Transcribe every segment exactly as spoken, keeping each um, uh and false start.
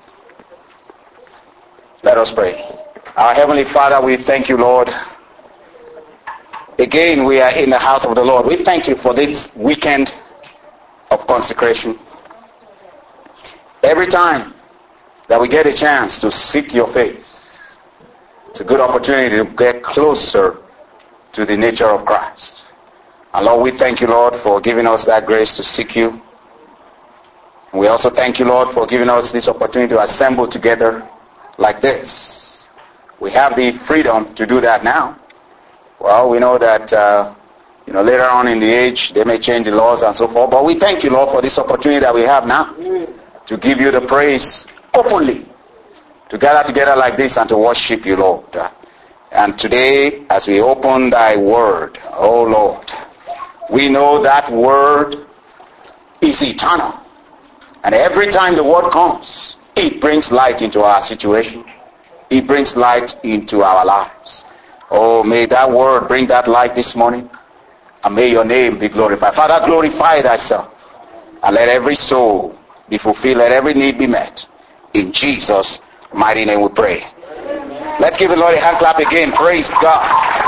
Let us pray. Our Heavenly Father, we thank you, Lord. Again, we are in the house of the Lord. We thank you for this weekend of consecration. Every time that we get a chance to seek your face, it's a good opportunity to get closer to the nature of Christ. And Lord, we thank you, Lord, for giving us that grace to seek you. And we also thank you, Lord, for giving us this opportunity to assemble together like this. We have the freedom to do that now. Well, we know that, uh, you know, later on in the age, they may change the laws and so forth. But we thank you, Lord, for this opportunity that we have now to give you the praise openly, to gather together like this and to worship you, Lord. And today, as we open thy word, oh Lord, we know that word is eternal. And every time the word comes, it brings light into our situation. It brings light into our lives. Oh, may that word bring that light this morning. And may your name be glorified. Father, glorify thyself. And let every soul be fulfilled. Let every need be met. In Jesus' mighty name we pray. Amen. Let's give the Lord a hand clap again. Praise God.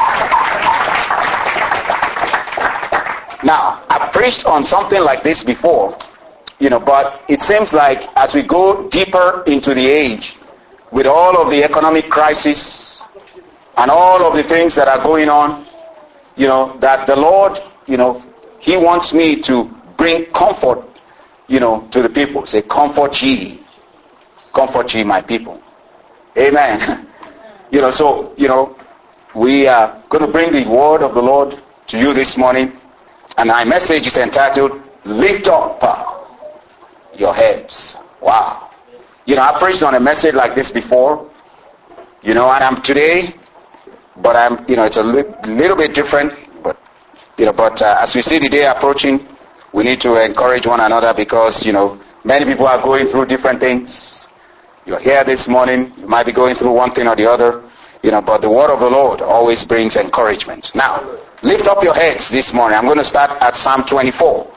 Now, I've preached on something like this before. You know, but it seems like as we go deeper into the age, with all of the economic crisis and all of the things that are going on, you know, that the Lord, you know, he wants me to bring comfort, you know, to the people. Say, comfort ye. Comfort ye, my people. Amen. You know, so, you know, we are going to bring the word of the Lord to you this morning. And my message is entitled, Lift Up Your Heads. Wow. You know, I preached on a message like this before, you know, and I'm today, but I'm, you know, it's a li- little bit different, but, you know, but uh, as we see the day approaching, we need to encourage one another because, you know, many people are going through different things. You're here this morning, you might be going through one thing or the other, you know, but the word of the Lord always brings encouragement. Now, lift up your heads this morning. I'm going to start at Psalm twenty-four.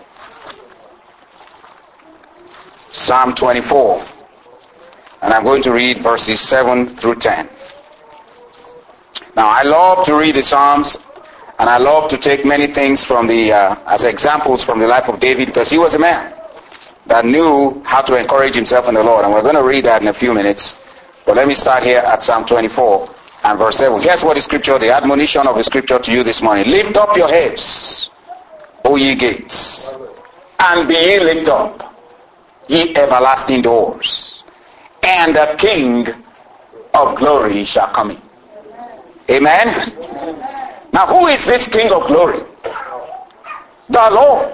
Psalm twenty-four. And I'm going to read verses seven through ten. Now, I love to read the Psalms, and I love to take many things from the uh, as examples from the life of David, because he was a man that knew how to encourage himself in the Lord. And we're going to read that in a few minutes. But let me start here at Psalm twenty-four and verse seven. Here's what the scripture, the admonition of the scripture to you this morning. Lift up your heads, O ye gates, and be ye lift up, ye everlasting doors, and the King of glory shall come in. Amen? Now, who is this King of glory? The Lord,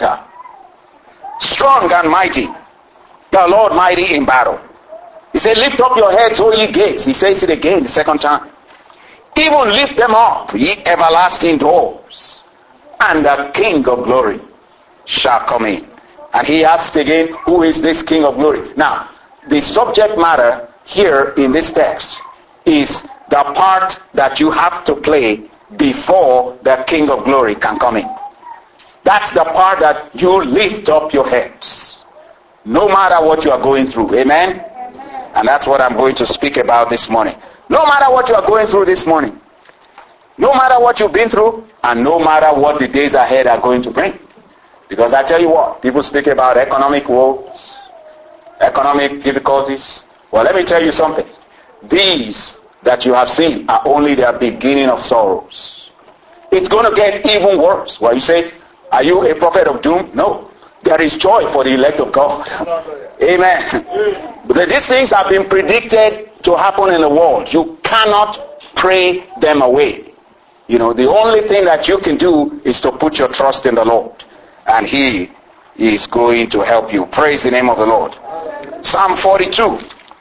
strong and mighty, the Lord mighty in battle. He said, lift up your heads, O ye gates. He says it again the second time. Even lift them up, ye everlasting doors, and the King of glory shall come in. And he asked again, who is this King of glory? Now, the subject matter here in this text is the part that you have to play before the King of glory can come in. That's the part that you lift up your heads, no matter what you are going through. Amen? Amen. And that's what I'm going to speak about this morning. No matter what you are going through this morning, no matter what you've been through, and no matter what the days ahead are going to bring. Because I tell you what, people speak about economic woes, economic difficulties. Well, let me tell you something. These that you have seen are only the beginning of sorrows. It's going to get even worse. Well, you say, are you a prophet of doom? No. There is joy for the elect of God. Amen. But these things have been predicted to happen in the world. You cannot pray them away. You know, the only thing that you can do is to put your trust in the Lord. And he is going to help you. Praise the name of the Lord. Psalm forty-two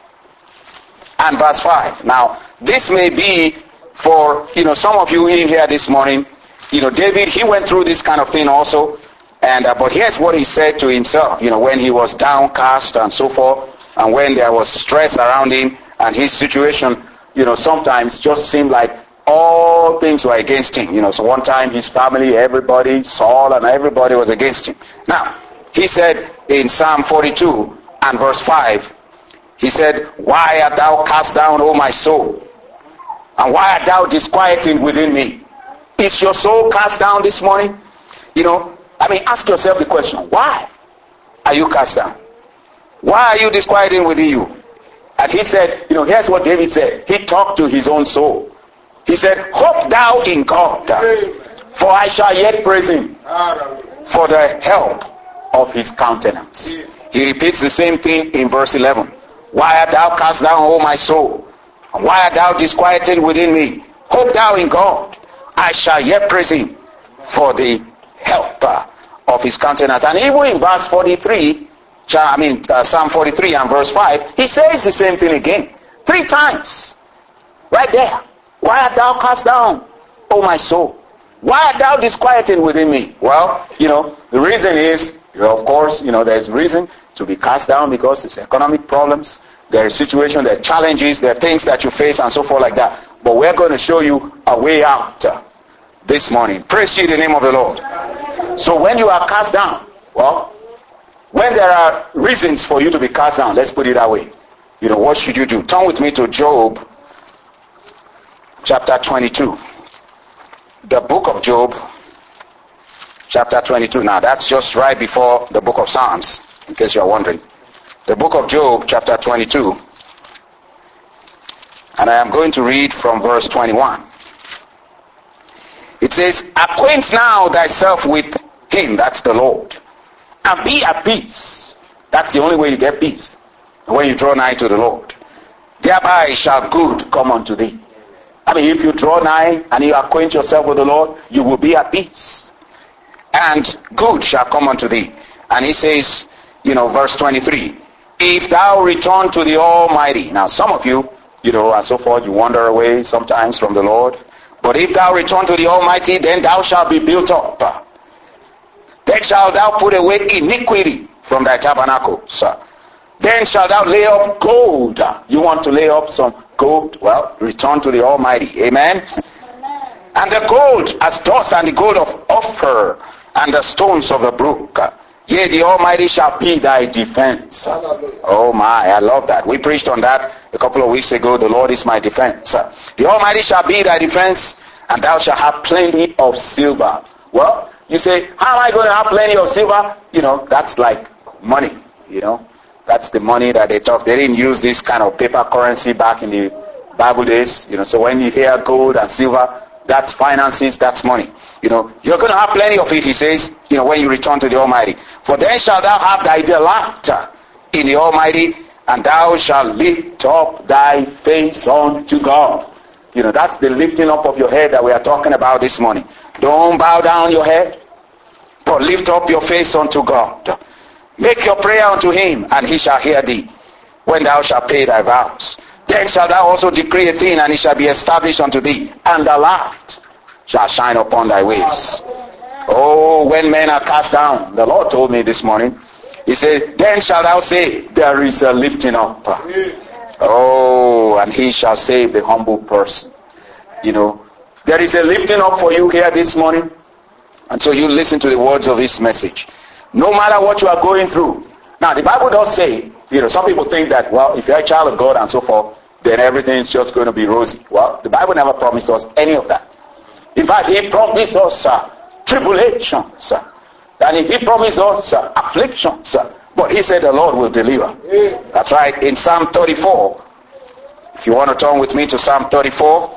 and verse five. Now, this may be for, you know, some of you in here this morning. You know, David, he went through this kind of thing also. And uh, but here's what he said to himself, you know, when he was downcast and so forth, and when there was stress around him, and his situation, you know, sometimes just seemed like all things were against him. You know, so one time his family, everybody, Saul and everybody was against him. Now, he said in Psalm forty-two and verse five, He said, why art thou cast down, O my soul? And why art thou disquieted within me? Is your soul cast down this morning? You know, I mean, ask yourself the question, why are you cast down? Why are you disquieted within you? And he said, you know, here's what David said. He talked to his own soul. He said, hope thou in God, for I shall yet praise him for the help of his countenance. He repeats the same thing in verse eleven. Why art thou cast down, O my soul? And why art thou disquieted within me? Hope thou in God. I shall yet praise him for the help of his countenance. And even in verse forty-three, I mean uh, Psalm forty-three and verse five, he says the same thing again. Three times. Right there. Why art thou cast down, O my soul? Why art thou disquieted within me? Well, you know, the reason is, you know, of course, you know, there's reason to be cast down because it's economic problems. There is situation, there are challenges, there are things that you face and so forth like that. But we're going to show you a way out uh, this morning. Praise ye the name of the Lord. So when you are cast down, well, when there are reasons for you to be cast down, let's put it that way. You know, what should you do? Turn with me to Job chapter twenty-two. The book of Job chapter twenty-two. Now that's just right before the book of Psalms, in case you're wondering. The book of Job chapter twenty-two. And I am going to read from verse twenty-one. It says, acquaint now thyself with him, that's the Lord, and be at peace. That's the only way you get peace, when you draw nigh to the Lord. Thereby shall good come unto thee. I mean, if you draw nigh and you acquaint yourself with the Lord, you will be at peace. And good shall come unto thee. And he says, you know, verse twenty-three, if thou return to the Almighty. Now, some of you, you know, and so forth, you wander away sometimes from the Lord. But if thou return to the Almighty, then thou shalt be built up. Then shalt thou put away iniquity from thy tabernacles. Then shalt thou lay up gold. You want to lay up some gold? Well, return to the Almighty. Amen? Amen. And the gold as dust, and the gold of Ophir, and the stones of the brook. Yea, the Almighty shall be thy defense. Hallelujah. Oh my, I love that. We preached on that a couple of weeks ago. The Lord is my defense. The Almighty shall be thy defense, and thou shalt have plenty of silver. Well, you say, how am I going to have plenty of silver? You know, that's like money, you know. That's the money that they talk. They didn't use this kind of paper currency back in the Bible days. You know, so when you hear gold and silver, that's finances, that's money. You know, you're going to have plenty of it, he says, you know, when you return to the Almighty. For then shalt thou have thy delight in the Almighty, and thou shalt lift up thy face unto God. You know, that's the lifting up of your head that we are talking about this morning. Don't bow down your head, but lift up your face unto God. Make your prayer unto him, and he shall hear thee, when thou shalt pay thy vows. Then shalt thou also decree a thing, and it shall be established unto thee, and the light shall shine upon thy ways. Oh, when men are cast down, the Lord told me this morning, he said, then shalt thou say, there is a lifting up. Oh, and he shall save the humble person. You know, there is a lifting up for you here this morning. And so you listen to the words of his message. No matter what you are going through. Now, the Bible does say, you know, some people think that, well, if you're a child of God and so forth, then everything is just going to be rosy. Well, the Bible never promised us any of that. In fact, he promised us uh, tribulations. Uh, and he promised us uh, afflictions. Uh, but he said the Lord will deliver. Yeah. That's right. In Psalm thirty-four, if you want to turn with me to Psalm thirty-four,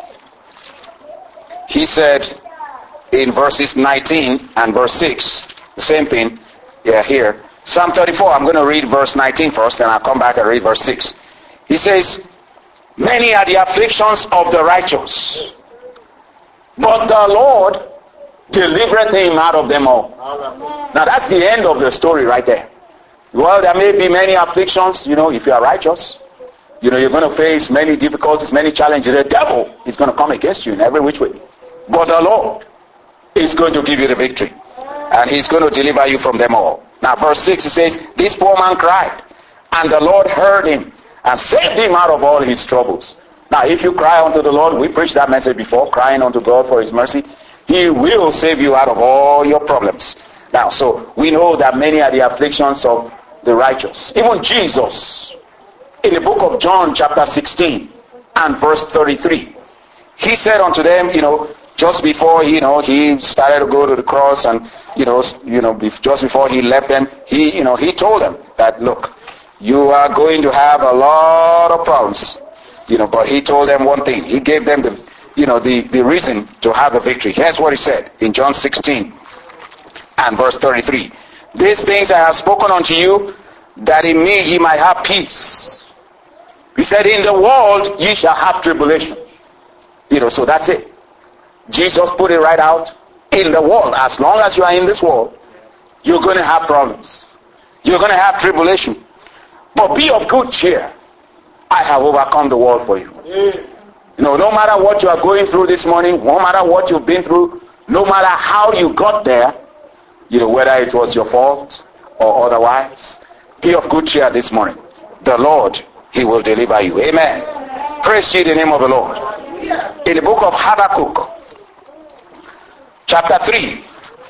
he said in verses nineteen and verse six, the same thing. Yeah, here. Psalm thirty-four, I'm going to read verse nineteen first, then I'll come back and read verse six. He says, many are the afflictions of the righteous, but the Lord delivereth him out of them all. Now that's the end of the story right there. Well, there may be many afflictions, you know, if you are righteous. You know, you're going to face many difficulties, many challenges. The devil is going to come against you in every which way. But the Lord is going to give you the victory. And he's going to deliver you from them all. Now verse six, it says, this poor man cried, and the Lord heard him, and saved him out of all his troubles. Now if you cry unto the Lord, we preached that message before, crying unto God for his mercy, he will save you out of all your problems. Now, so we know that many are the afflictions of the righteous. Even Jesus, in the book of John chapter sixteen and verse thirty-three. He said unto them, you know, just before, you know, he started to go to the cross, and, you know, you know, just before he left them, he, you know, he told them that, look, you are going to have a lot of problems, you know, but he told them one thing. He gave them the, you know, the, the reason to have the victory. Here's what he said in John sixteen and verse thirty-three. These things I have spoken unto you, that in me ye might have peace. He said, in the world ye shall have tribulation. You know, so that's it. Jesus put it right out. In the world, as long as you are in this world, you're going to have problems. You're going to have tribulation. But be of good cheer. I have overcome the world for you. You know, no matter what you are going through this morning, no matter what you've been through, no matter how you got there, you know, whether it was your fault or otherwise, be of good cheer this morning. The Lord, he will deliver you. Amen. Praise ye the name of the Lord. In the book of Habakkuk, chapter three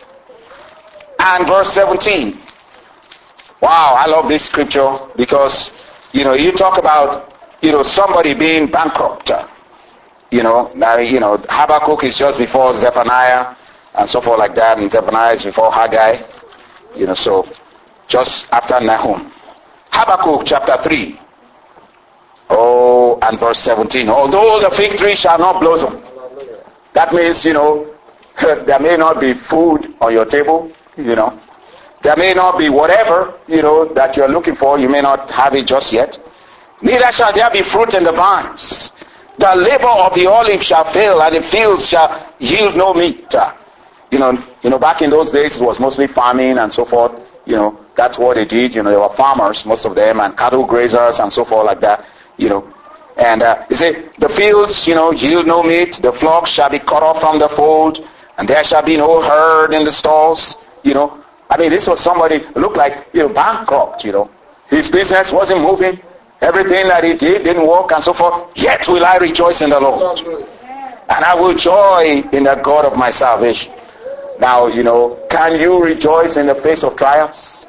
and verse seventeen. Wow, I love this scripture because, you know, you talk about, you know, somebody being bankrupt. You know, now, you know, Habakkuk is just before Zephaniah and so forth like that, and Zephaniah is before Haggai. You know, so just after Nahum. Habakkuk chapter three. Oh, and verse seventeen. Although the fig tree shall not blossom. That means, you know, there may not be food on your table, you know. There may not be whatever, you know, that you're looking for. You may not have it just yet. Neither shall there be fruit in the vines. The labor of the olive shall fail, and the fields shall yield no meat. You know, you know, back in those days it was mostly farming and so forth. You know, that's what they did. You know, they were farmers, most of them, and cattle grazers and so forth like that. You know, and uh, he said, the fields, you know, yield no meat. The flocks shall be cut off from the fold, and there shall be no herd in the stalls. You know, I mean, this was somebody who looked like, you know, bankrupt. You know, his business wasn't moving. Everything that he did didn't work and so forth. Yet will I rejoice in the Lord, and I will joy in the God of my salvation. Now, you know, can you rejoice in the face of trials?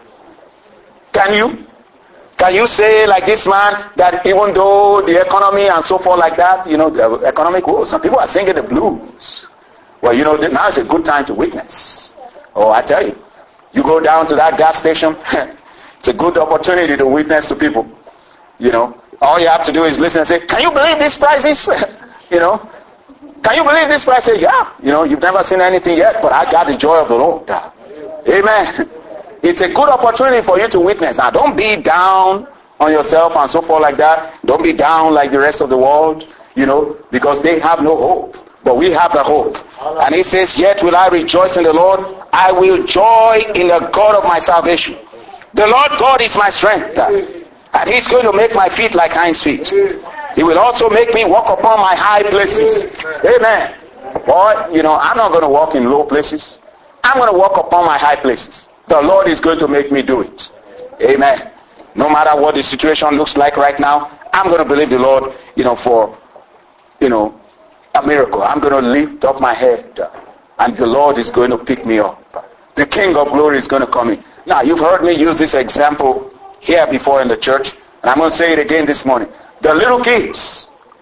Can you? Can you say, like this man, that even though the economy and so forth like that, you know, the economic woes, some people are singing the blues. Well, you know, now is a good time to witness. Oh, I tell you, you go down to that gas station, it's a good opportunity to witness to people. You know, all you have to do is listen and say, can you believe these prices? You know, can you believe these prices? Yeah, you know, you've never seen anything yet, but I got the joy of the Lord. Amen. It's a good opportunity for you to witness. Now, don't be down on yourself and so forth like that. Don't be down like the rest of the world, you know, because they have no hope. But we have the hope. And he says, yet will I rejoice in the Lord. I will joy in the God of my salvation. The Lord God is my strength. And he's going to make my feet like hinds feet. He will also make me walk upon my high places. Amen. Boy, you know, I'm not going to walk in low places. I'm going to walk upon my high places. The Lord is going to make me do it. Amen. No matter what the situation looks like right now, I'm going to believe the Lord, you know, for, you know, a miracle. I'm going to lift up my head, and the Lord is going to pick me up. The King of Glory is going to come in. Now, you've heard me use this example here before in the church, and I'm going to say it again this morning. The little kids,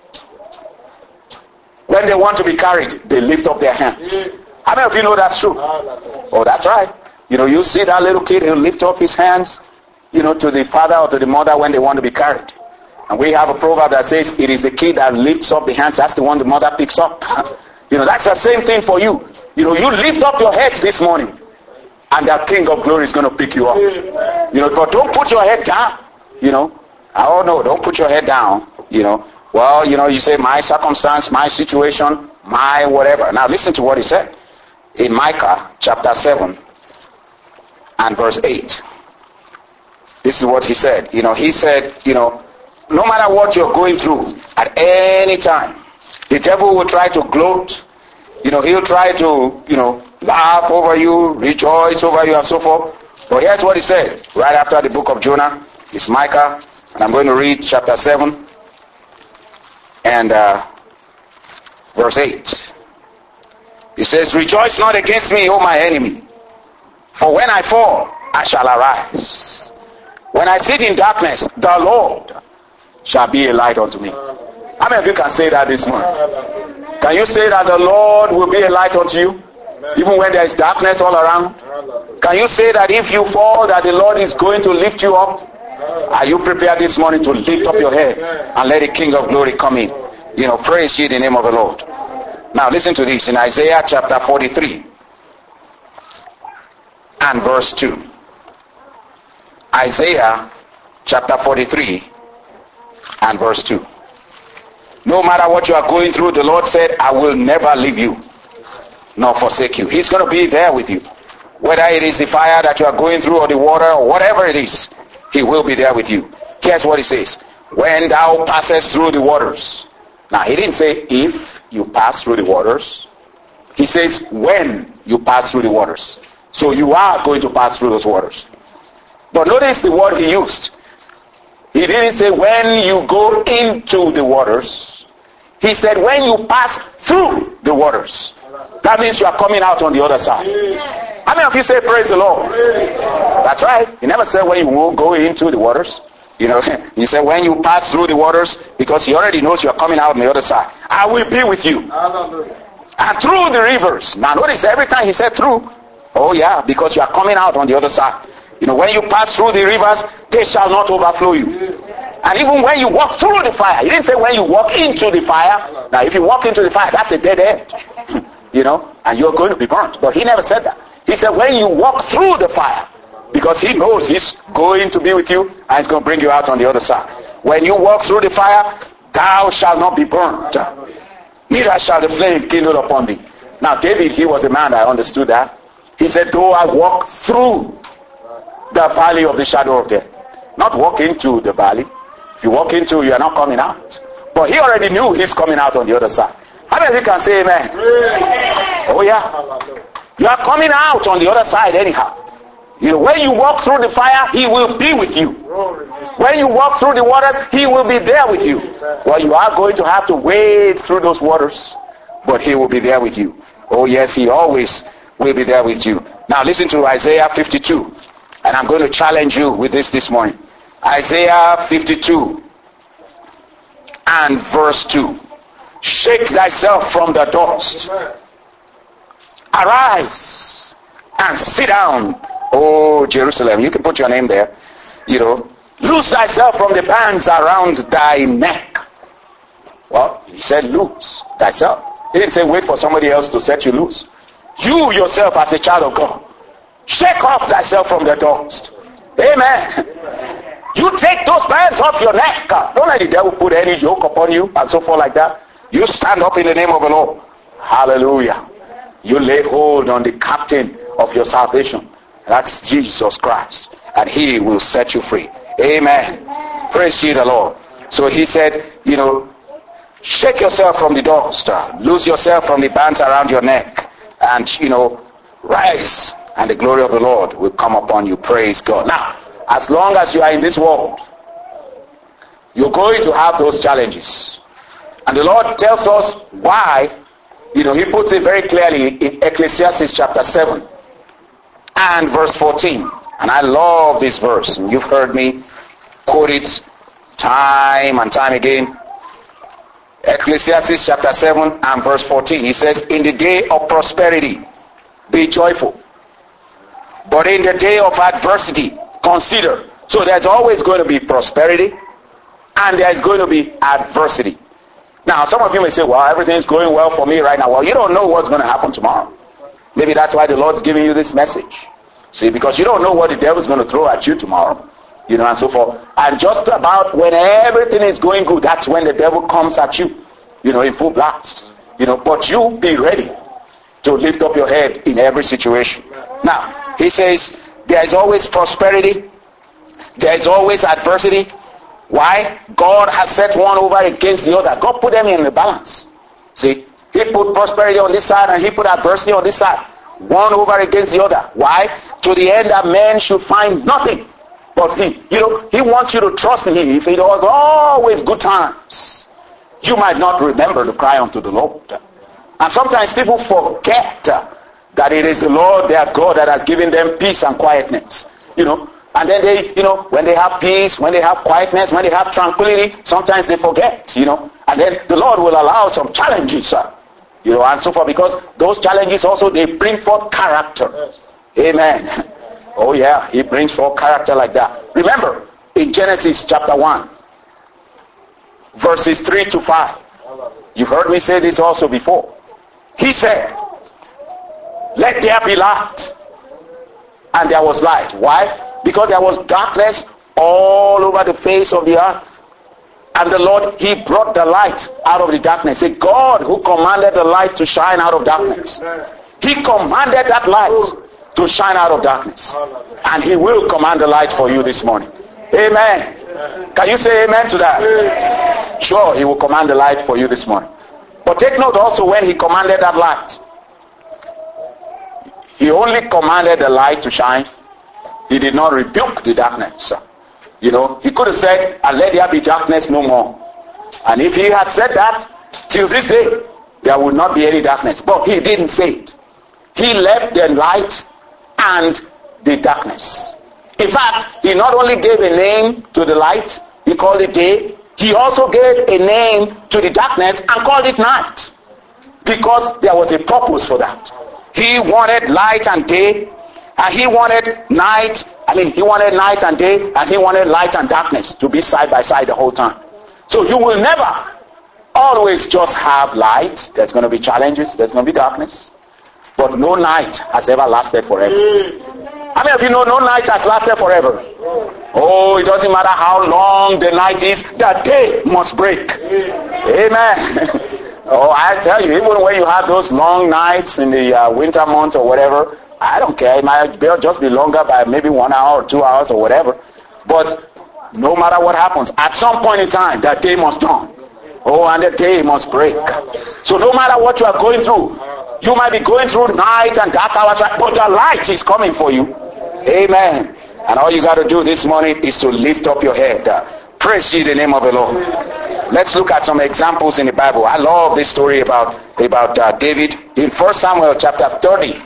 when they want to be carried, they lift up their hands. How many of you know that's true? Oh, that's right. You know, you see that little kid, he'll lift up his hands, you know, to the father or to the mother when they want to be carried. And we have a proverb that says, it is the kid that lifts up the hands, that's the one the mother picks up. You know, that's the same thing for you. You know, you lift up your heads this morning, and the King of Glory is going to pick you up. You know, but don't put your head down. You know, oh no, don't put your head down. You know, well, you know, you say my circumstance, my situation, my whatever. Now listen to what he said in Micah chapter seven and verse eight. This is what he said. You know, he said, you know, no matter what you're going through at any time, the devil will try to gloat. You know, he'll try to, you know, laugh over you, rejoice over you, and so forth. But here's what he said right after the book of Jonah. It's Micah, and I'm going to read chapter seven and uh, verse eight. He says, rejoice not against me, O my enemy, for when I fall, I shall arise. When I sit in darkness, the Lord shall be a light unto me. How many of you can say that this morning? Can you say that the Lord will be a light unto you? Even when there is darkness all around? Can you say that if you fall, that the Lord is going to lift you up? Are you prepared this morning to lift up your head and let the King of Glory come in? You know, praise ye the name of the Lord. Now listen to this in Isaiah chapter forty-three and verse two. Isaiah chapter forty-three and verse two. No matter what you are going through, the Lord said, I will never leave you nor forsake you. He's going to be there with you. Whether it is the fire that you are going through or the water or whatever it is, he will be there with you. Here's what he says. When thou passest through the waters. Now he didn't say if you pass through the waters. He says when you pass through the waters. So you are going to pass through those waters. But notice the word he used. He didn't say when you go into the waters. He said when you pass through the waters. That means you are coming out on the other side. How many of you say praise the Lord? That's right. He never said when you will go into the waters. You know, he said when you pass through the waters, because he already knows you are coming out on the other side. I will be with you. And through the rivers. Now notice every time he said through. Oh yeah, because you are coming out on the other side. You know, when you pass through the rivers, they shall not overflow you. And even when you walk through the fire, he didn't say when you walk into the fire. Now if you walk into the fire, that's a dead end. You know, and you're going to be burnt. But he never said that. He said when you walk through the fire, because he knows he's going to be with you and he's going to bring you out on the other side. When you walk through the fire, thou shalt not be burnt, neither shall the flame kindle upon thee. Now David, he was a man that understood that. He said, though I walk through the valley of the shadow of death. Not walk into the valley. If you walk into, you are not coming out. But he already knew he's coming out on the other side. How many of you can say amen? Oh yeah. You are coming out on the other side anyhow. You know, when you walk through the fire, he will be with you. When you walk through the waters, he will be there with you. Well, you are going to have to wade through those waters, but he will be there with you. Oh yes, he always will be there with you. Now listen to Isaiah fifty-two. And I'm going to challenge you with this this morning. Isaiah fifty-two and verse two. Shake thyself from the dust. Arise and sit down, O Jerusalem. You can put your name there. You know, loose thyself from the bands around thy neck. Well, he said loose thyself. He didn't say wait for somebody else to set you loose. You yourself as a child of God, shake off thyself from the dust. Amen. You take those bands off your neck. Don't let the devil put any yoke upon you and so forth like that. You stand up in the name of the Lord. Hallelujah. You lay hold on the captain of your salvation. That's Jesus Christ. And he will set you free. Amen. Praise ye the Lord. So he said, you know, shake yourself from the dust. Loose yourself from the bands around your neck. And, you know, rise. And the glory of the Lord will come upon you. Praise God. Now, as long as you are in this world, you're going to have those challenges. And the Lord tells us why. You know, he puts it very clearly in Ecclesiastes chapter seven and verse fourteen. And I love this verse. And you've heard me quote it time and time again. Ecclesiastes chapter seven and verse fourteen. He says, in the day of prosperity, be joyful. But in the day of adversity, consider. So there's always going to be prosperity and there's going to be adversity. Now, some of you may say, well, everything's going well for me right now. Well, you don't know what's going to happen tomorrow. Maybe that's why the Lord's giving you this message. See, because you don't know what the devil's going to throw at you tomorrow. You know, and so forth. And just about when everything is going good, that's when the devil comes at you. You know, in full blast. You know, but you be ready to lift up your head in every situation. Now, he says, there is always prosperity. There is always adversity. Why? God has set one over against the other. God put them in the balance. See, he put prosperity on this side and he put adversity on this side. One over against the other. Why? To the end that man should find nothing but him. You know, he wants you to trust in him. If it was always good times, you might not remember to cry unto the Lord. And sometimes people forget that it is the Lord their God that has given them peace and quietness. You know, And then they, you know, when they have peace, when they have quietness, when they have tranquility, sometimes they forget, you know. And then the Lord will allow some challenges, sir. You know, and so forth, because those challenges also, they bring forth character. Yes. Amen. Oh yeah, he brings forth character like that. Remember, in Genesis chapter one, verses three to five. You've heard me say this also before. He said, let there be light. And there was light. Why? Because there was darkness all over the face of the earth. And the Lord, he brought the light out of the darkness. A God who commanded the light to shine out of darkness. He commanded that light to shine out of darkness. And he will command the light for you this morning. Amen. Can you say amen to that? Sure, he will command the light for you this morning. But take note also, when he commanded that light, he only commanded the light to shine. He did not rebuke the darkness. You know, he could have said, and let there be darkness no more. And if he had said that, till this day, there would not be any darkness. But he didn't say it. He left the light and the darkness. In fact, he not only gave a name to the light, he called it day, he also gave a name to the darkness and called it night. Because there was a purpose for that. He wanted light and day, and he wanted night, I mean, he wanted night and day, and he wanted light and darkness to be side by side the whole time. So you will never always just have light. There's going to be challenges, there's going to be darkness. But no night has ever lasted forever. How many of you know no night has lasted forever? Oh, it doesn't matter how long the night is, the day must break. Amen. Oh, I tell you, even when you have those long nights in the uh, winter months or whatever, I don't care. It might just be longer by maybe one hour or two hours or whatever. But no matter what happens, at some point in time, that day must dawn. Oh, and the day must break. So no matter what you are going through, you might be going through night and dark hours, but the light is coming for you. Amen. And all you got to do this morning is to lift up your head. Uh, praise ye the name of the Lord. Let's look at some examples in the Bible. I love this story about, about uh, David in First Samuel chapter thirty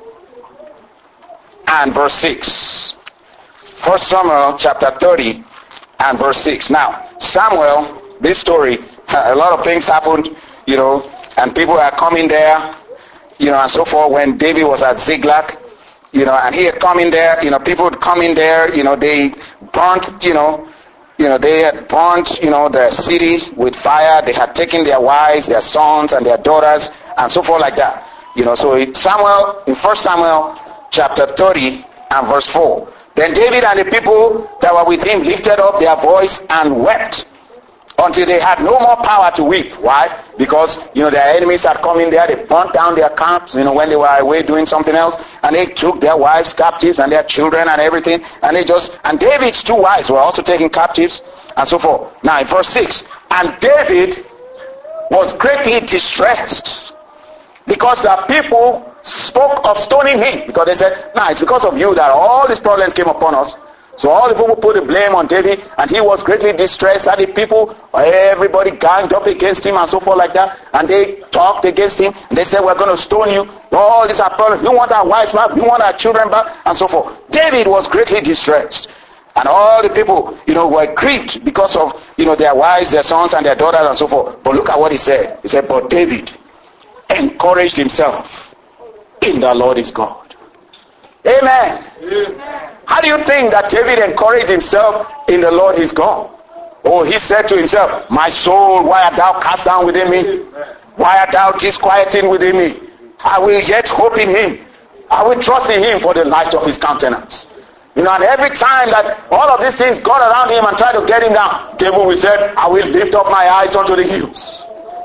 and verse six. First Samuel chapter thirty and verse six. Now, Samuel, this story, a lot of things happened, you know, and people are coming there, you know, and so forth. When David was at Ziklag, you know, and he had come in there, you know, people would come in there, you know, they burnt, you know, you know, they had burnt, you know, the city with fire. They had taken their wives, their sons, and their daughters, and so forth like that. You know, so in Samuel, in First Samuel chapter thirty and verse four, then David and the people that were with him lifted up their voice and wept until they had no more power to weep. Why? Because, you know, their enemies had come in there, they burnt down their camps, you know, when they were away doing something else, and they took their wives captives and their children and everything, and they just, and David's two wives were also taken captives, and so forth. Now in verse six, and David was greatly distressed, because the people spoke of stoning him, because they said, nah, it's because of you that all these problems came upon us. So all the people put the blame on David, and he was greatly distressed. And the people, everybody ganged up against him and so forth like that. And they talked against him. And they said, we're going to stone you. All these are problems. We want our wives back. We want our children back. And so forth. David was greatly distressed. And all the people, you know, were grieved because of, you know, their wives, their sons, and their daughters and so forth. But look at what he said. He said, but David encouraged himself in the Lord his God. Amen. Amen. How do you think that David encouraged himself in the Lord his God? Oh, he said to himself, my soul, why art thou cast down within me? Why art thou disquieting within me? I will yet hope in him. I will trust in him for the light of his countenance. You know, and every time that all of these things got around him and tried to get him down, David will say, I will lift up my eyes unto the hills.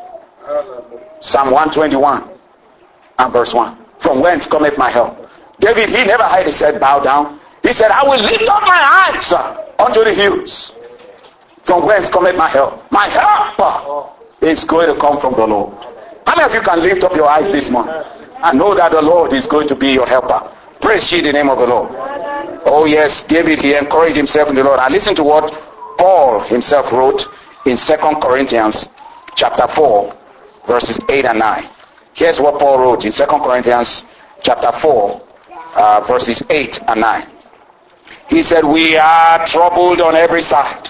Psalm one twenty-one and verse one. From whence cometh my help? David, he never had his head bowed down. He said, I will lift up my eyes unto the hills. From whence cometh my help? My help is going to come from the Lord. How many of you can lift up your eyes this morning and know that the Lord is going to be your helper? Praise ye the name of the Lord. Oh yes, David, he encouraged himself in the Lord. And listen to what Paul himself wrote in Second Corinthians chapter four, verses eight and nine. Here's what Paul wrote in Second Corinthians chapter four, uh, verses eight and nine. He said, we are troubled on every side,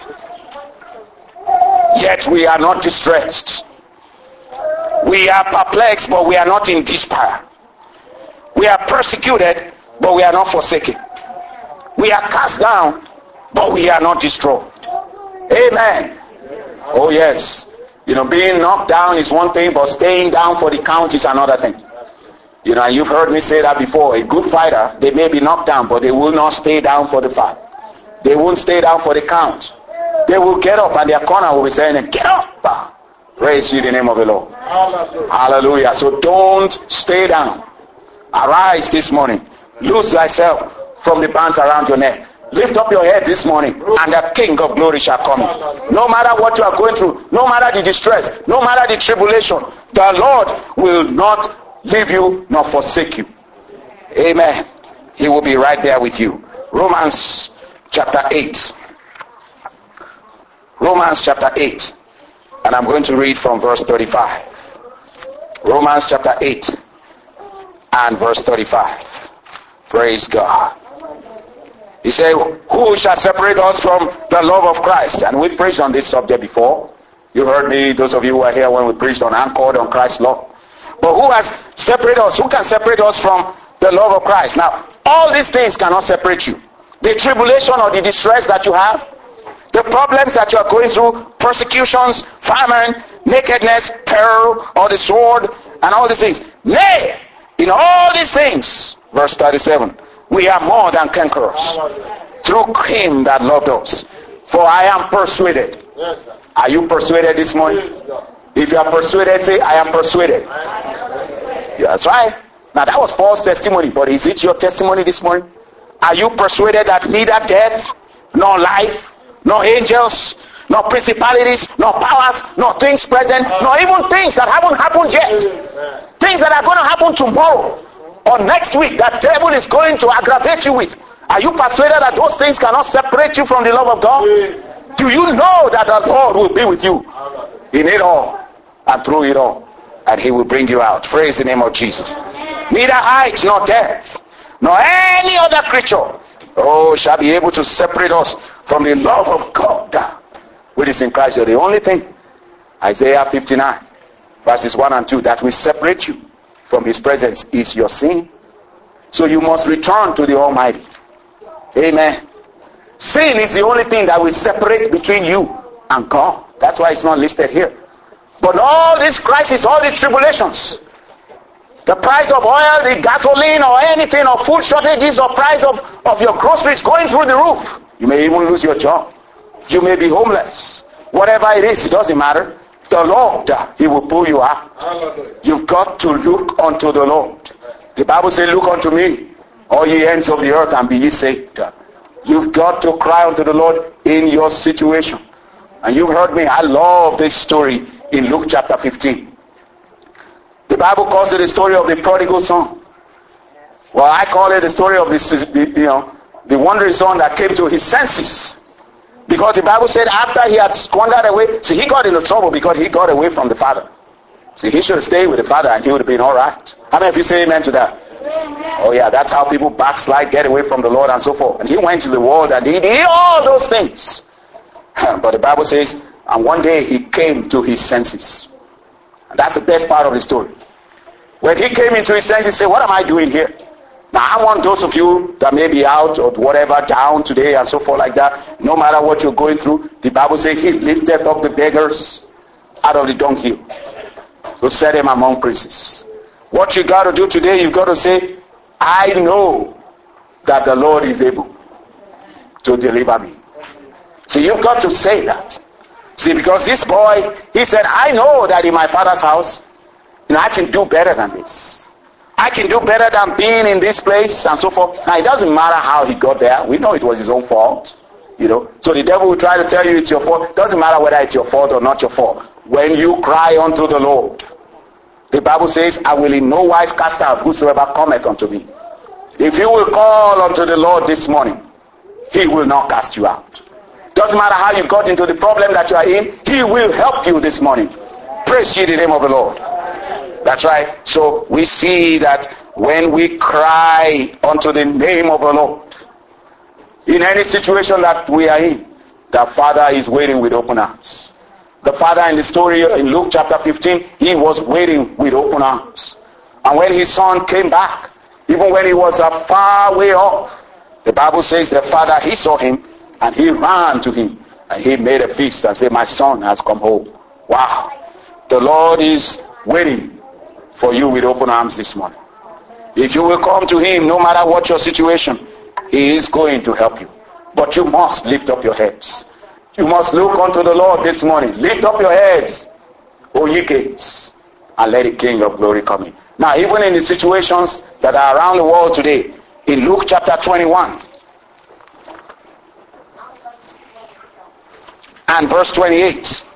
yet we are not distressed. We are perplexed, but we are not in despair. We are persecuted, but we are not forsaken. We are cast down, but we are not destroyed. Amen. Oh yes. You know, being knocked down is one thing, but staying down for the count is another thing. You know, you've heard me say that before. A good fighter, they may be knocked down, but they will not stay down for the fight. They won't stay down for the count. They will get up, and their corner will be saying, get up. Praise ye the name of the Lord. Hallelujah. Hallelujah. So don't stay down. Arise this morning. Loose thyself from the bands around your neck. Lift up your head this morning, and the King of glory shall come in. No matter what you are going through, no matter the distress, no matter the tribulation, the Lord will not leave you nor forsake you. Amen. He will be right there with you. Romans chapter eight. Romans chapter eight. And I'm going to read from verse thirty-five. Romans chapter eight and verse thirty-five. Praise God. He said, who shall separate us from the love of Christ? And we've preached on this subject before. You heard me, those of you who are here when we preached on Anchored on Christ's love. But who has separated us? Who can separate us from the love of Christ? Now, all these things cannot separate you. The tribulation or the distress that you have, the problems that you are going through, persecutions, famine, nakedness, peril, or the sword, and all these things. Nay, in all these things, verse thirty-seven, we are more than conquerors through him that loved us. For I am persuaded. Are you persuaded this morning? If you are persuaded, say, I am persuaded. Yeah, that's right. Now that was Paul's testimony, but is it your testimony this morning? Are you persuaded that neither death, nor life, nor angels, nor principalities, nor powers, nor things present, nor even things that haven't happened yet, things that are going to happen tomorrow or next week, that devil is going to aggravate you with, are you persuaded that those things cannot separate you from the love of God? Do you know that the Lord will be with you in it all and through it all, and he will bring you out? Praise the name of Jesus. Neither height nor depth nor any other creature, oh, shall be able to separate us from the love of God which is in Christ. You're the only thing, Isaiah fifty-nine verses one and two, that will separate you from his presence is your sin. So you must return to the Almighty. Amen. Sin is the only thing that will separate between you and God. That's why it's not listed here. But all this crisis, all the tribulations, the price of oil, the gasoline, or anything, or food shortages, or price of, of your groceries going through the roof. You may even lose your job. You may be homeless. Whatever it is, it doesn't matter. The Lord, he will pull you out. Hallelujah. You've got to look unto the Lord. The Bible says, look unto me, all ye ends of the earth, and be ye saved. You've got to cry unto the Lord in your situation. And you've heard me, I love this story in Luke chapter fifteen. The Bible calls it the story of the prodigal son. Well, I call it the story of this, you know, the wandering son that came to his senses. Because the Bible said after he had squandered away, see, he got into trouble because he got away from the father. See, he should have stayed with the father and he would have been all right. How many of you say amen to that? Amen. Oh yeah, that's how people backslide, get away from the Lord and so forth. And he went to the world and he did all those things. But the Bible says, and one day he came to his senses. And that's the best part of the story. When he came into his senses, he said, what am I doing here? Now I want those of you that may be out or whatever, down today and so forth like that, no matter what you're going through, the Bible says he lifted up the beggars out of the dunghill to set them among princes. What you got to do today, you've got to say, I know that the Lord is able to deliver me. So you've got to say that. See, because this boy, he said, I know that in my father's house, you know, I can do better than this. I can do better than being in this place and so forth. Now, it doesn't matter how he got there. We know it was his own fault. You know, so the devil will try to tell you it's your fault. It doesn't matter whether it's your fault or not your fault. When you cry unto the Lord, the Bible says, I will in no wise cast out whosoever cometh unto me. If you will call unto the Lord this morning, he will not cast you out. Doesn't matter how you got into the problem that you are in, he will help you this morning. Praise ye the name of the Lord. That's right. So we see that when we cry unto the name of the Lord, In any situation that we are in, the Father is waiting with open arms. The Father in the story in Luke chapter fifteen, he was waiting with open arms. And when his son came back, even when he was a far way off, the Bible says the Father, he saw him and he ran to him and he made a feast and said, my son has come home. Wow. The Lord is waiting for you with open arms this morning. If you will come to him, no matter what your situation, he is going to help you. But you must lift up your heads. You must look unto the Lord this morning. Lift up your heads, O ye gates, and let the King of glory come in. Now, even in the situations that are around the world today, in Luke chapter twenty-one and verse twenty-eight,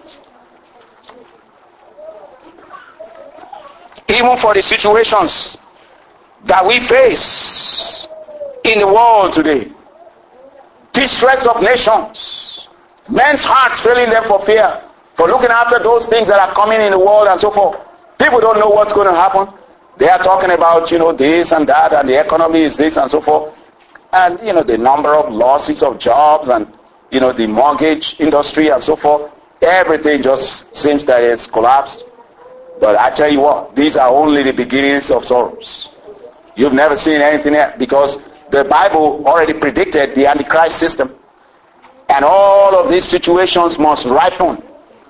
even for the situations that we face in the world today, distress of nations, men's hearts failing them for fear, for looking after those things that are coming in the world and so forth. People don't know what's going to happen. They are talking about, you know, this and that, and the economy is this and so forth. And, you know, the number of losses of jobs and, you know, the mortgage industry and so forth. Everything just seems that it's collapsed. But I tell you what, these are only the beginnings of sorrows. You've never seen anything else, because the Bible already predicted the Antichrist system. And all of these situations must ripen.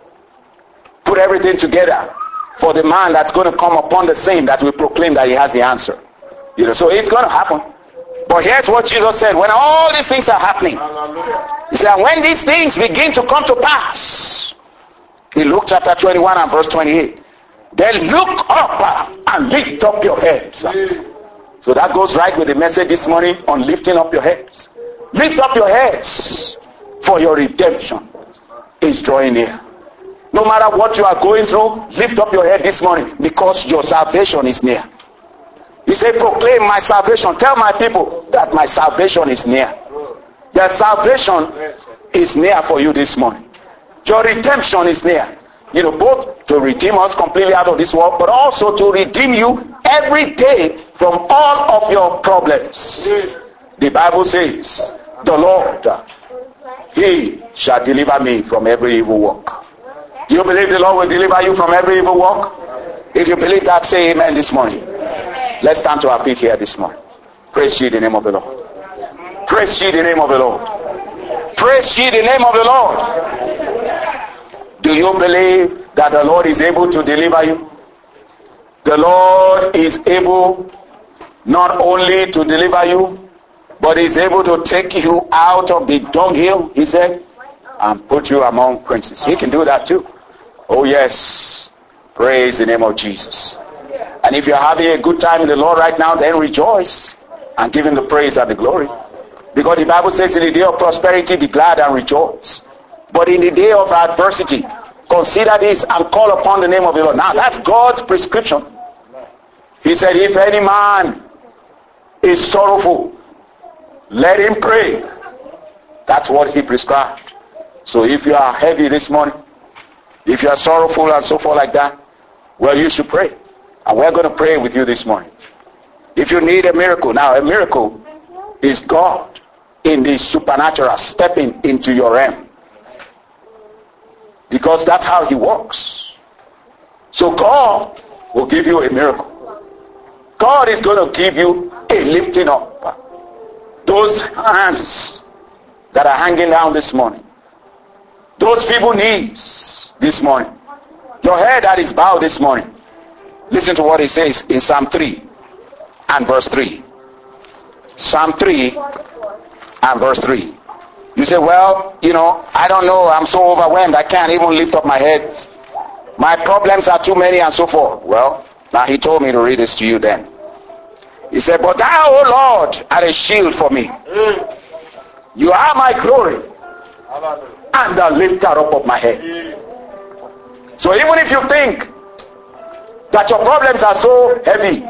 Put everything together for the man that's going to come upon the scene that will proclaim that he has the answer. You know, so it's going to happen. But here's what Jesus said. When all these things are happening, he said, when these things begin to come to pass, in Luke chapter twenty-one and verse twenty-eight, then look up and lift up your heads. So that goes right with the message this morning on lifting up your heads. Lift up your heads, for your redemption is drawing near. No matter what you are going through, lift up your head this morning, because your salvation is near. He said, proclaim my salvation. Tell my people that my salvation is near. That salvation is near for you this morning. Your redemption is near. You know, both to redeem us completely out of this world, but also to redeem you every day from all of your problems. The Bible says, the Lord, he shall deliver me from every evil work. Do you believe the Lord will deliver you from every evil work? If you believe that, say amen this morning. Let's stand to our feet here this morning. Praise ye the name of the Lord. Praise ye the name of the Lord. Praise ye the name of the Lord. Do you believe that the Lord is able to deliver you? The Lord is able not only to deliver you, but is able to take you out of the dunghill, he said, and put you among princes. He can do that too. Oh yes. Praise the name of Jesus. And if you're having a good time in the Lord right now, then rejoice and give him the praise and the glory. Because the Bible says, in the day of prosperity, be glad and rejoice. But in the day of adversity, consider this and call upon the name of the Lord. Now that's God's prescription. He said, if any man is sorrowful, let him pray. That's what he prescribed. So if you are heavy this morning, if you are sorrowful and so forth like that, well, you should pray. And we're going to pray with you this morning. If you need a miracle, now a miracle is God in the supernatural stepping into your realm. Because that's how he works. So God will give you a miracle. God is going to give you a lifting up. Those hands that are hanging down this morning, those feeble knees this morning, your head that is bowed this morning, listen to what he says in Psalm three and verse three. Psalm three and verse three. You say, well, you know, I don't know, I'm so overwhelmed, I can't even lift up my head. My problems are too many and so forth. Well, now he told me to read this to you then. He said, but thou, O Lord, art a shield for me. You are my glory and the lifter up of my head. So even if you think that your problems are so heavy,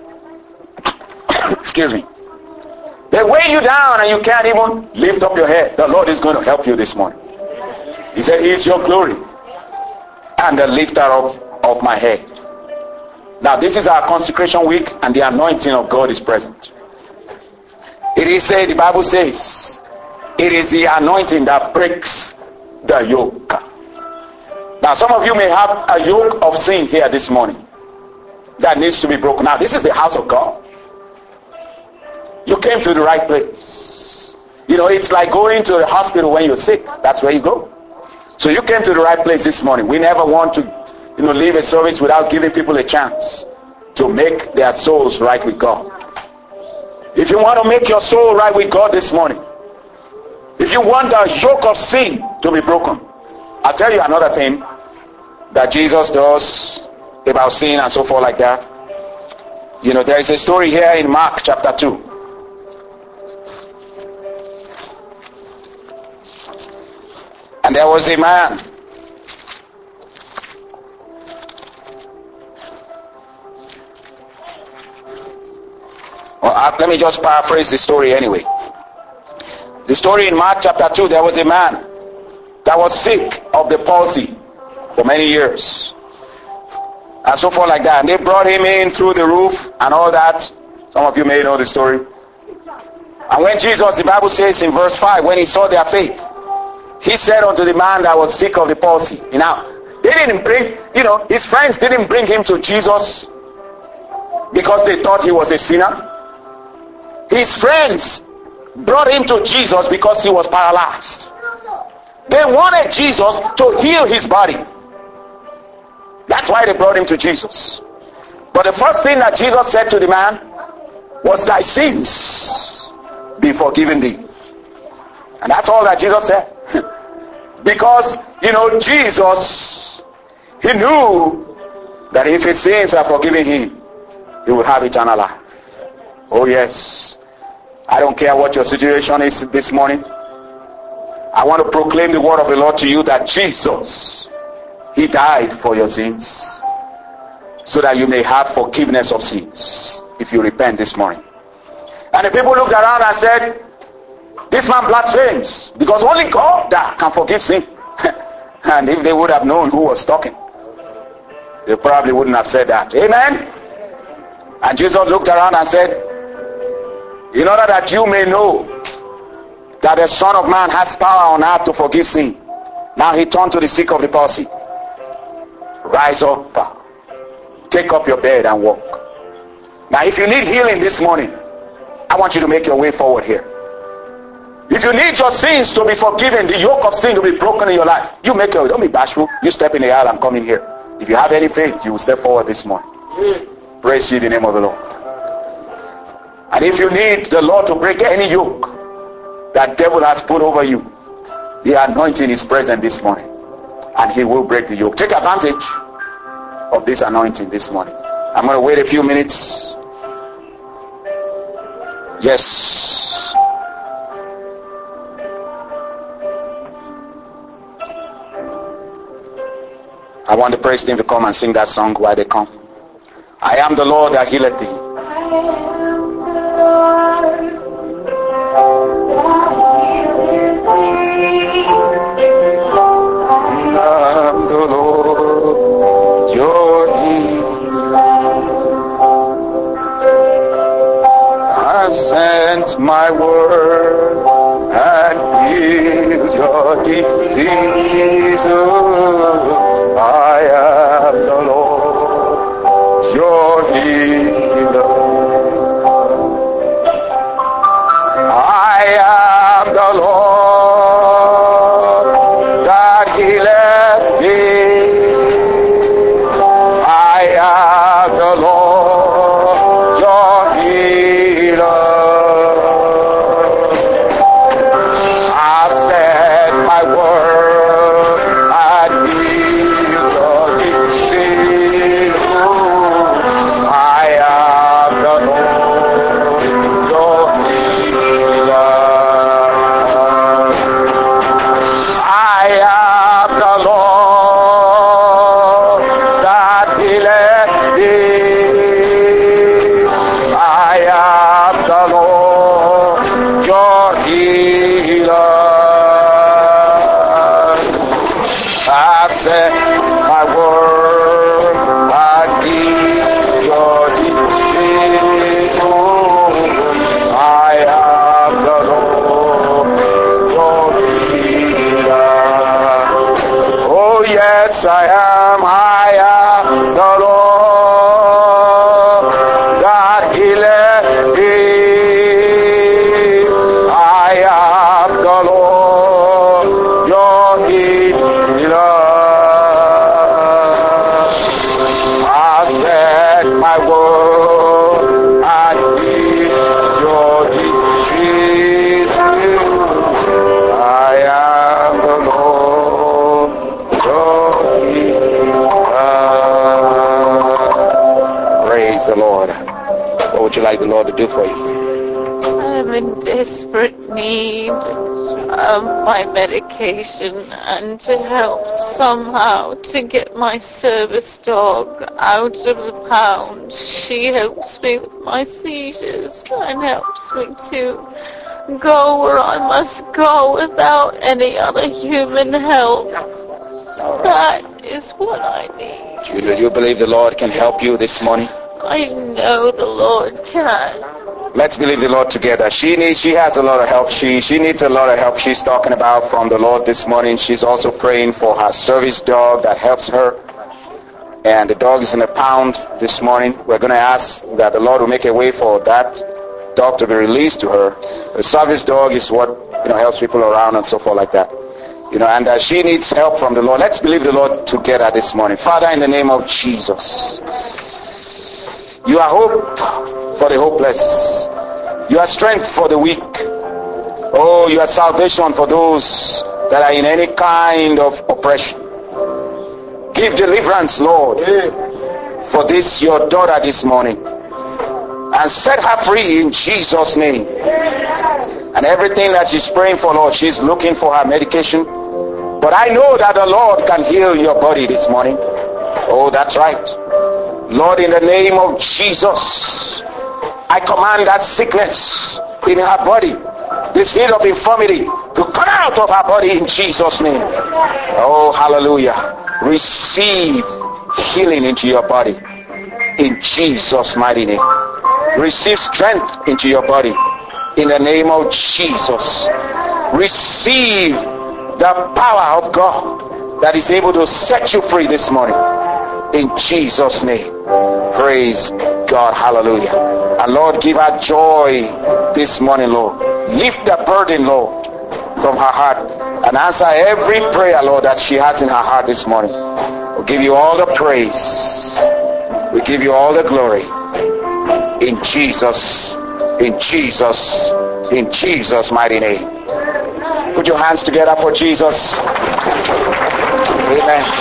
excuse me, they weigh you down and you can't even lift up your head, the Lord is going to help you this morning. He said, he is your glory and the lifter of, of my head. Now this is our consecration week and the anointing of God is present. It is said, the Bible says, It is the anointing that breaks the yoke. Now some of you may have a yoke of sin here this morning that needs to be broken. Now this is the house of God. You came to the right place. You know, it's like going to the hospital when you're sick. That's where you go. So you came to the right place this morning. We never want to, you know, leave a service without giving people a chance to make their souls right with God. If you want to make your soul right with God this morning, if you want the yoke of sin to be broken, I'll tell you another thing that Jesus does about sin and so forth like that. You know, there is a story here in Mark chapter two. And there was a man well, uh, let me just paraphrase the story anyway. The story in Mark chapter two, there was a man that was sick of the palsy for many years and so forth like that, and they brought him in through the roof and all that. Some of you may know the story. And when Jesus, the Bible says in verse five, when he saw their faith, he said unto the man that was sick of the palsy. Now, they didn't bring, you know, his friends didn't bring him to Jesus because they thought he was a sinner. His friends brought him to Jesus because he was paralyzed. They wanted Jesus to heal his body. That's why they brought him to Jesus. But the first thing that Jesus said to the man was, thy sins be forgiven thee. And that's all that Jesus said. Because, you know, Jesus, he knew that if his sins are forgiven him, he will have eternal life. Oh yes. I don't care what your situation is this morning. I want to proclaim the word of the Lord to you that Jesus, he died for your sins so that you may have forgiveness of sins if you repent this morning. And the people looked around and said, this man blasphemes because only God that can forgive sin. And if they would have known who was talking, they probably wouldn't have said that. Amen. And Jesus looked around and said, in order that you may know that the Son of Man has power on earth to forgive sin. Now he turned to the sick of the palsy. Rise up, take up your bed and walk. Now if you need healing this morning, I want you to make your way forward here. If you need your sins to be forgiven, the yoke of sin to be broken in your life, you make your, don't be bashful. You step in the aisle and come in here. If you have any faith, you will step forward this morning. Praise ye the name of the Lord. And if you need the Lord to break any yoke that devil has put over you, the anointing is present this morning, and he will break the yoke. Take advantage of this anointing this morning. I'm going to wait a few minutes. Yes. I want the praise team to come and sing that song while they come. I am the Lord that healeth thee. I am the Lord I am the Lord, your healer. I've sent my word and healed your disease. I am the Lord, your healer. I am the Lord that healeth thee. I am the Lord, your healer. I've said my word am, I am the Lord that healeth thee. I am the Lord, your healer. I said my word and healed your disease. I am the Lord, your healer. Praise the Lord. What would you like the Lord to do for you? I'm in desperate need of my medication and to help somehow to get my service dog out of the pound. She helps me with my seizures and helps me to go where I must go without any other human help. That is what I need. Do you, do you believe the Lord can help you this morning? I know the Lord can. Let's believe the Lord together. She needs, she has a lot of help. She, she needs a lot of help. She's talking about from the Lord this morning. She's also praying for her service dog that helps her. And the dog is in a pound this morning. We're going to ask that the Lord will make a way for that dog to be released to her. The service dog is what, you know, helps people around and so forth like that. You know, and uh, she needs help from the Lord. Let's believe the Lord together this morning. Father, in the name of Jesus, you are hope for the hopeless. You are strength for the weak. Oh, you are salvation for those that are in any kind of oppression. Give deliverance, Lord, for this your daughter this morning. And set her free in Jesus' name. And everything that she's praying for, Lord, she's looking for her medication. But I know that the Lord can heal your body this morning. Oh, that's right. Lord, in the name of Jesus, I command that sickness in her body, the spirit of infirmity, to come out of her body in Jesus' name. Oh, hallelujah. Receive healing into your body in Jesus' mighty name. Receive strength into your body in the name of Jesus. Receive the power of God that is able to set you free this morning in Jesus' name. Praise God. Hallelujah. And Lord, give her joy this morning, Lord. Lift the burden, Lord, from her heart and answer every prayer, Lord, that she has in her heart this morning. We'll give you all the praise. We give you all the glory. In Jesus, in Jesus, in Jesus' mighty name. Put your hands together for Jesus. Amen.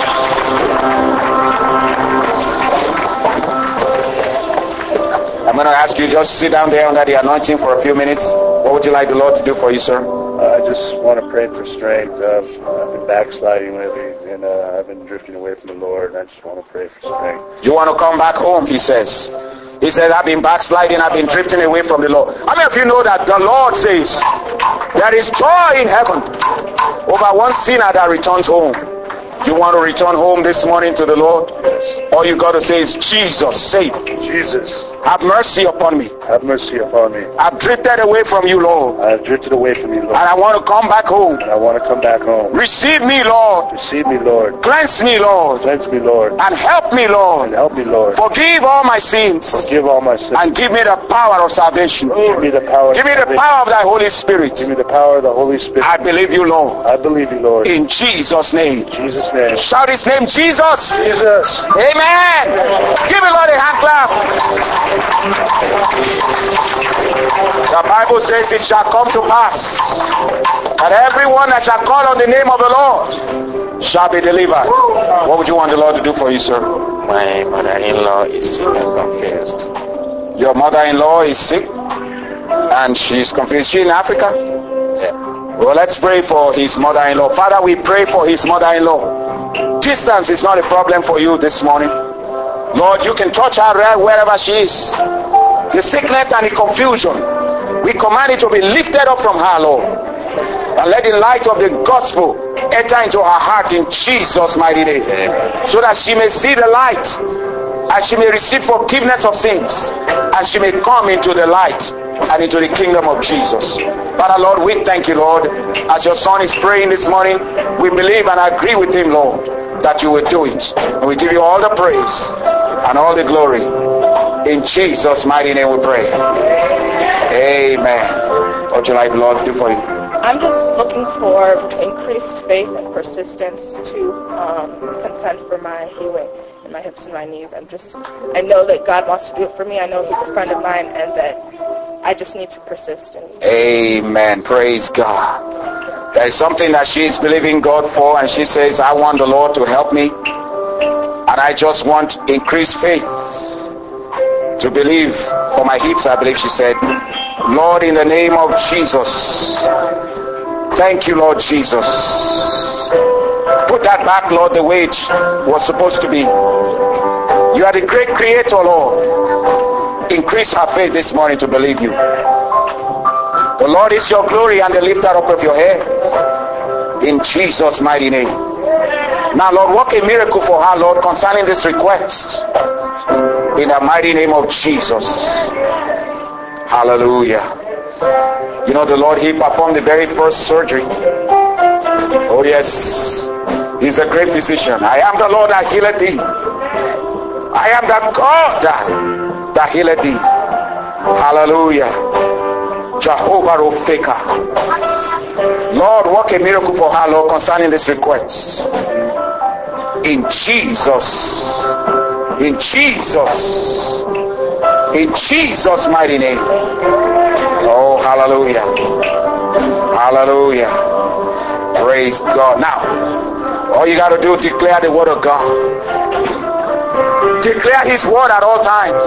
I'm going to ask you just sit down there under the anointing for a few minutes. What would you like the Lord to do for you, sir? Uh, I just want to pray for strength. Uh, I've been backsliding lately, and uh, I've been drifting away from the Lord, and I just want to pray for strength. You want to come back home, he says. He says, I've been backsliding, I've been drifting away from the Lord. How many of you know that the Lord says there is joy in heaven over one sinner that returns home? You want to return home this morning to the Lord? All you got to say is, Jesus, say it. Jesus, have mercy upon me. have mercy upon me. I've drifted away from you, Lord. I have drifted away from you, Lord, And I want to come back home. and I want to come back home. Receive me, Lord. Receive me, Lord. Cleanse me, Lord. Cleanse me, Lord. And help me, And Lord. help me, Lord. Forgive all my sins. Forgive all my sins. And give me the power of salvation. Give me the power. Give me the power of thy Holy Spirit. Give me the power of the Holy Spirit. I believe you, Lord. I believe you, Lord. In Jesus' name. In Jesus' name. Shout his name, Jesus. Jesus. Amen. Give the Lord a hand clap. The Bible says it shall come to pass that everyone that shall call on the name of the Lord shall be delivered. What would you want the Lord to do for you, sir? My mother-in-law is sick and confused. Your mother-in-law is sick and she's confused. Is she in Africa? Yeah. Well, let's pray for his mother-in-law. Father, we pray for his mother-in-law. Distance is not a problem for you this morning. Lord, you can touch her right wherever she is. The sickness and the confusion, we command it to be lifted up from her, Lord. And let the light of the gospel enter into her heart in Jesus' mighty name. So that she may see the light and she may receive forgiveness of sins and she may come into the light and into the kingdom of Jesus. Father, Lord, we thank you, Lord. As your son is praying this morning, we believe and agree with him, Lord, that you will do it. And we give you all the praise and all the glory. In Jesus' mighty name we pray. Amen. What would you like the Lord to do for you? I'm just looking for increased faith and persistence to um, contend for my healing in my hips and my knees. I'm just, I know that God wants to do it for me. I know He's a friend of mine, and that I just need to persist. In Amen. Praise God. There is something that she is believing God for, and she says, I want the Lord to help me, and I just want increased faith to believe for my hips, I believe she said. Lord, in the name of Jesus, thank you, Lord Jesus. Put that back, Lord, the way it was supposed to be. You are the great creator, Lord. Increase her faith this morning to believe you. The Lord is your glory and the lifter up of your head. In Jesus' mighty name. Now, Lord, work a miracle for her, Lord, concerning this request. In the mighty name of Jesus. Hallelujah. You know, the Lord, He performed the very first surgery. Oh yes, He's a great physician. I am the Lord that healeth thee. I am the God that, that healeth thee. Hallelujah. Jehovah Rofeka. Lord, work a miracle for her, Lord, concerning this request. In Jesus. In Jesus. In Jesus' mighty name. Oh, hallelujah. Hallelujah. Praise God. Now, all you got to do is declare the word of God. Declare His word at all times.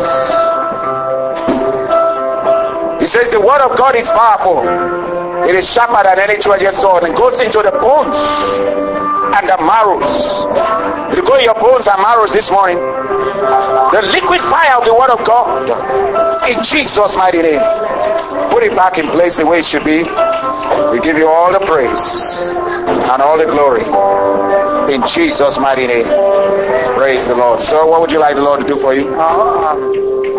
He says the word of God is powerful. It is sharper than any two-edged sword and goes into the bones and the marrows. You go in your bones and marrows this morning. The liquid fire of the word of God. In Jesus' mighty name. Put it back in place the way it should be. We give you all the praise and all the glory. In Jesus' mighty name. Praise the Lord. Sir, what would you like the Lord to do for you? Uh, um,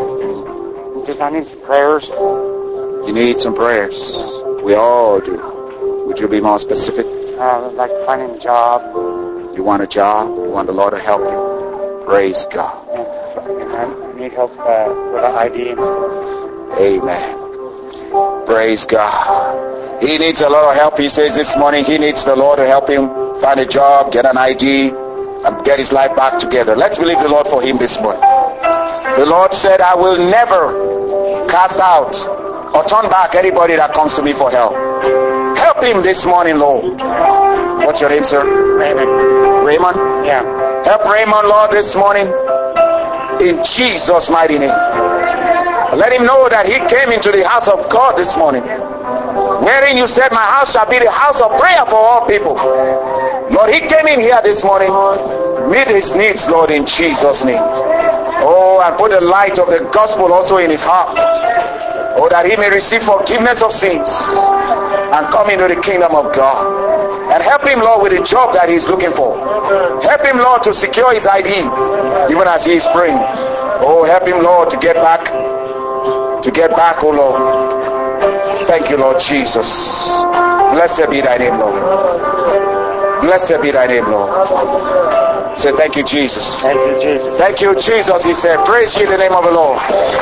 just I need some prayers. You need some prayers. We all do. Would you be more specific? Uh, like finding a job. You want a job? You want the Lord to help you? Praise God. And I need help uh, with an I D and stuff. Amen. Praise God. He needs a lot of help. He says this morning he needs the Lord to help him find a job, get an I D, and get his life back together. Let's believe the Lord for him this morning. The Lord said, I will never cast out or turn back anybody that comes to me for help. Help him this morning, Lord. What's your name, sir? Raymond. Raymond? Yeah. Help Raymond, Lord, this morning in Jesus' mighty name. Let him know that he came into the house of God this morning, wherein you said, my house shall be the house of prayer for all people. Lord, he came in here this morning, meet his needs, Lord, in Jesus' name. Oh, and put the light of the gospel also in his heart. Oh, that he may receive forgiveness of sins and come into the kingdom of God. And help him, Lord, with the job that he's looking for. Help him, Lord, to secure his I D, even as he is praying. Oh, help him, Lord, to get back, to get back, oh Lord. Thank you, Lord Jesus. Blessed be thy name, Lord. Blessed be thy name, Lord. Say, thank you, Jesus. Thank you, Jesus. Thank you, Jesus. He said, praise ye the name of the Lord.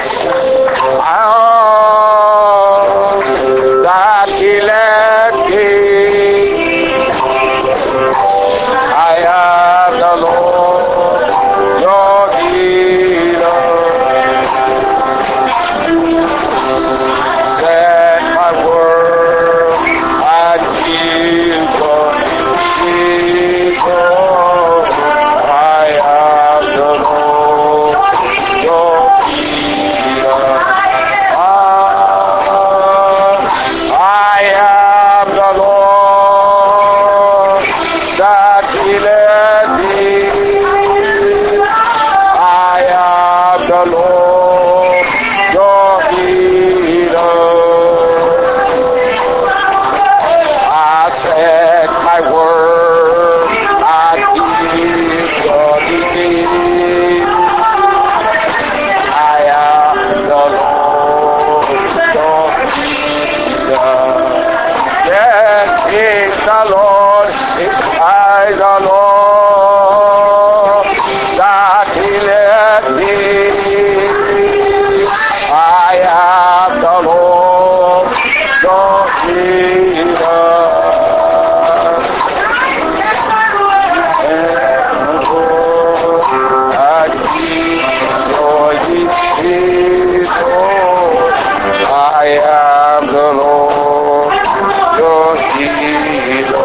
Oh, that he led me. I am the Lord, your healer. Send my word and heal for Jesus. I I am the Lord, your healer. And he's your disease. I am the Lord, your healer.